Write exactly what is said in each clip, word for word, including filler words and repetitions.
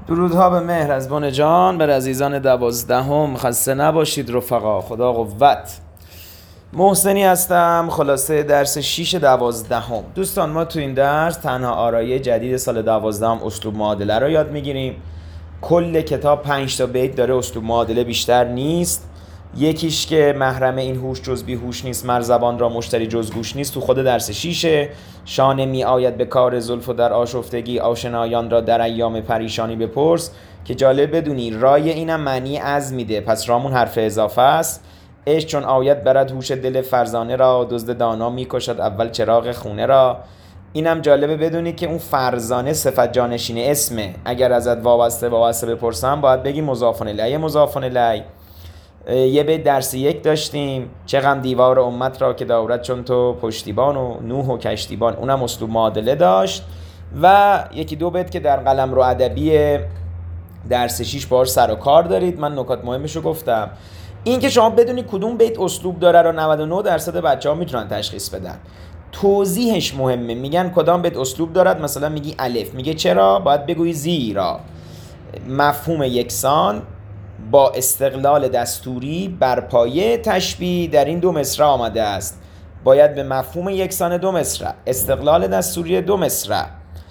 درودها به مهر از بن جان بر عزیزان دوازدهم. خسته نباشید رفقا، خدا قوت. محسنی هستم، خلاصه درس شیش دوازدهم. دوستان ما تو این درس تنها آرایه جدید سال دوازدهم اسلوب معادله رو یاد میگیریم. کل کتاب پنج تا بیت داره، اسلوب معادله بیشتر نیست. یکیش که محرم این هوش جز بی هوش نیست، مر زبان را مشتری جز گوش نیست، تو خود درس شیشه. شانه می آید به کار زلف و در آشفتگی، آشنایان را در ایام پریشانی بپرس. که جالب بدونی رای اینم معنی از میده، پس رامون حرف اضافه است. عشق چون آید برد هوش دل فرزانه را، دزد دانا میکشد اول چراغ خونه را. اینم جالبه بدونی که اون فرزانه صفت جانشین اسمه. اگر ازت وابسته وابسته بپرسم باید بگی مضافن الیه مضافن الیه. یه بیت درس یک داشتیم، چه غم دیوار امت را که دارد چون تو پشتیبان، و نوح و کشتیبان، اونم اسلوب معادله داشت. و یکی دو بیت که در قلمرو ادبی درس شیش باهاش سر و کار دارید، من نکات مهمشو گفتم. این که شما بدونی کدوم بیت اسلوب داره رو نود و نه درصد بچه‌ها میتونن تشخیص بدن. توضیحش مهمه، میگن کدام بیت اسلوب دارد، مثلا میگی الف، میگه چرا؟ باید بگویی زیرا مفهوم یکسان با استقلال دستوری بر پایه تشبیه در این دو مصرع آمده است. باید به مفهوم یکسان دو مصرع، استقلال دستوری دو مصرع،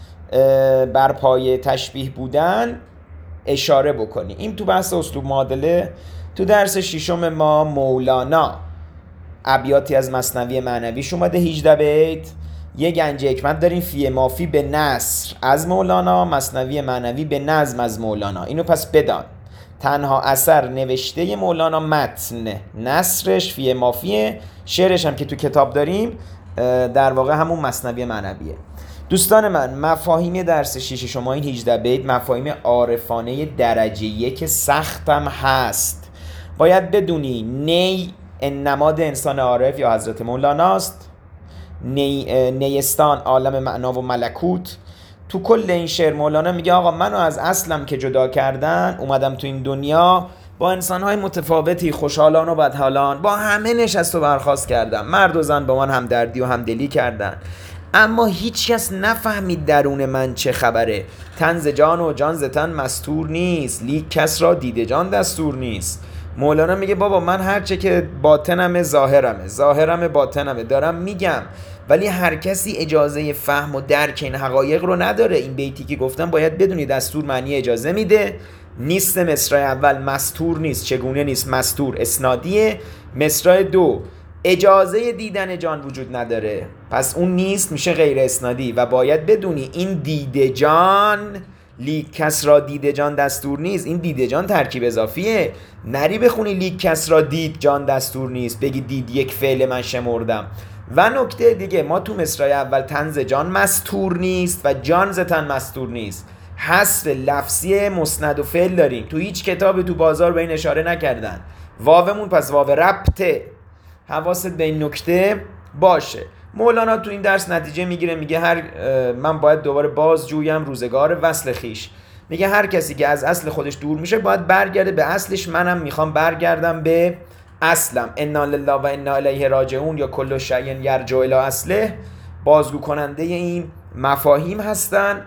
بر پایه تشبیه بودن اشاره بکنی. این تو بحث اسلوب معادله. تو درس ششم ما مولانا ابیاتی از مثنوی معنویش اومده، هجده بیت. یه گنج حکمت داریم، فی مافی به نثر از مولانا، مثنوی معنوی به نظم از مولانا. اینو پس بدان، تنها اثر نوشته مولانا متن، نثرش فی مافیه، شعرش هم که تو کتاب داریم در واقع همون مثنوی معنویه. دوستان من، مفاهیم درس شیش شما این هجده بیت مفاهیم عارفانه درجه یک سختم هست. باید بدونی نی نماد انسان عارف یا حضرت مولاناست، نی، نیستان عالم معنا و ملکوت. تو کل این شعر مولانا میگه آقا منو از اصلم که جدا کردن، اومدم تو این دنیا با انسانهای متفاوتی، خوشحالان و بدحالان، با همه نشست و برخاست کردم، مرد و زن با من همدردی و همدلی کردن، اما هیچ کس نفهمید درون من چه خبره. تن ز جان و جان ز تن مستور نیست، لیک کس را دید جان دستور نیست. مولانا میگه بابا من هرچه که باطنمه ظاهرمه، ظاهرمه باطنمه، دارم میگم، ولی هر کسی اجازه فهم و درک این حقایق رو نداره. این بیتی که گفتم باید بدونی دستور معنی اجازه میده. نیست مصرع اول مستور نیست، چگونه نیست مستور اسنادیه. مصرع دو اجازه دیدن جان وجود نداره، پس اون نیست میشه غیر اسنادی. و باید بدونی این دیده جان، لیک کس را دیده جان دستور نیست، این دیده جان ترکیب اضافیه. نری بخونی لیک کس را دید جان دستور نیست، بگی دید یک فعل من شمردم. و نکته دیگه، ما تو مصرع اول تن ز جان مستور نیست و جان ز تن مستور نیست، حذف لفظی مسند و فعل داریم. تو هیچ کتاب تو بازار به این اشاره نکردن. واومون پس واو ربطه، حواست به این نکته باشه. مولانا تو این درس نتیجه میگیره، میگه هر من باید دوباره باز جویم روزگار وصل خیش. میگه هر کسی که از اصل خودش دور میشه باید برگرده به اصلش. منم میخوام برگردم به اصلم. انا لله و انا الیه راجعون یا کل شیء یرجع الی اصله بازگو کننده این مفاهیم هستن.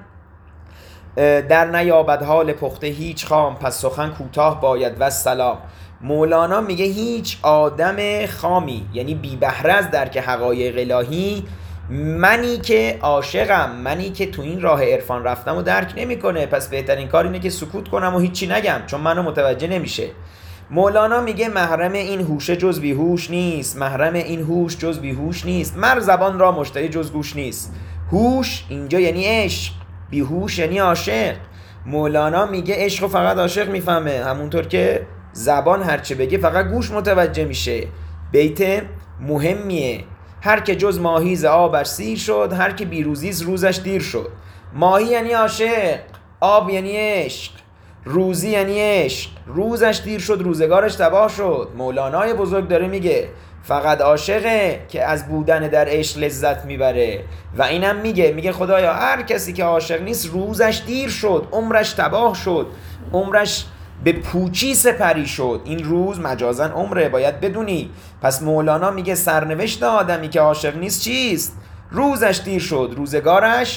در نیابد حال پخته هیچ خام، پس سخن کوتاه باید و سلام. مولانا میگه هیچ آدم خامی، یعنی بی بهره از درک حقایق الهی، منی که عاشقم، منی که تو این راه عرفان رفتم و درک نمیکنه، پس بهترین کار اینه که سکوت کنم و هیچی نگم چون منو متوجه نمیشه. مولانا میگه محرم این هوش جز بی هوش نیست، محرم این هوش جز بی هوش نیست، مر زبان را مشتری جز گوش نیست. هوش اینجا یعنی عشق، بی هوش یعنی عاشق. مولانا میگه عشق فقط عاشق میفهمه، همونطور که زبان هرچه بگه فقط گوش متوجه میشه. بیت مهمیه. هر که جز ماهی ز آبش سیر شد، هر که بیروزیز روزش دیر شد. ماهی یعنی عاشق، آب یعنی عشق، روزی یعنی عشق، روزش دیر شد روزگارش تباه شد. مولانای بزرگ داره میگه فقط عاشقه که از بودن در عشق لذت میبره. و اینم میگه میگه خدایا هر کسی که عاشق نیست روزش دیر شد، عمرش تباه شد، عمرش به پوچی سپری شد. این روز مجازن عمره، باید بدونی. پس مولانا میگه سرنوشت آدمی که عاشق نیست چیست؟ روزش دیر شد روزگارش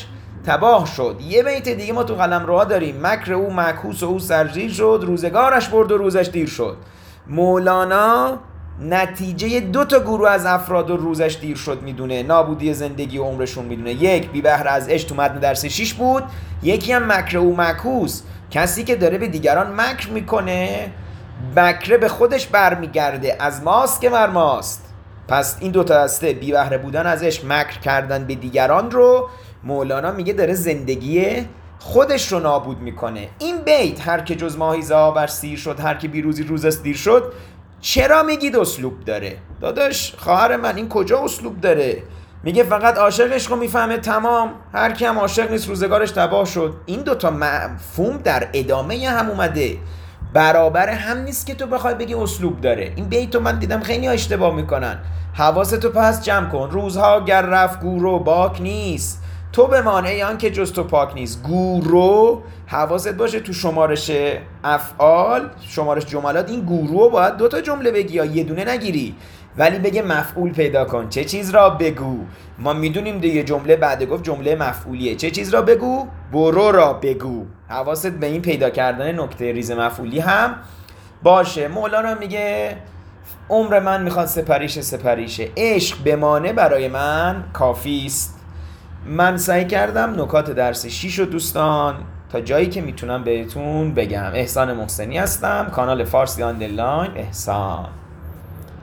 تباه شد. یه بیت دیگه ما تو قلمروها داریم مکر او معکوس و او سرزیر شد، روزگارش برد و روزش دیر شد. مولانا نتیجه دو تا گروه از افراد و روزش دیر شد میدونه، نابودی زندگی و عمرشون میدونه. یک بی بهره از عشق تو متن درس شیش بود، یکی هم مکر او معکوس، کسی که داره به دیگران مکر میکنه مکره به خودش برمیگرده، از ماست که مر ماست. پس این دو تا هسته، بی بهره بودن از عشق، مکر کردن به دیگران رو مولانا میگه داره زندگی خودش رو نابود میکنه. این بیت هر که جز ماهی ز بر سیر شد، هر که بی روزی روزش دیر شد، چرا میگید اسلوب داره؟ داداش خواهر من این کجا اسلوب داره؟ میگه فقط عاشق عشق رو میفهمه تمام، هر کی هم عاشق نیست روزگارش تباه شد. این دوتا مفهوم در ادامه هم اومده، برابر هم نیست که تو بخوای بگی اسلوب داره. این بیتو من دیدم خیلی اشتباه میکنن. حواستو پس جمع کن، روزها گر رفت گورو باک نیست، تو بمان ای آن که جز تو پاک نیست. گورو حواست باشه تو شمارش افعال، شمارش جملات، این گورو باید دو تا جمله بگی یا یه دونه نگیری، ولی بگه مفعول پیدا کن. چه چیز را بگو؟ ما میدونیم دیگه جمله بعد گفت جمله مفعولیه. چه چیز را بگو؟ برو را بگو. حواست به این پیدا کردن نکته ریز مفعولی هم باشه. مولانا میگه عمر من میخواد سپریش سپریشه، عشق بمانه برای من کافیست. من سعی کردم نکات درس شیش و دوستان تا جایی که میتونم بهتون بگم. احسان محسنی هستم، کانال فارسی آندرلاین احسان.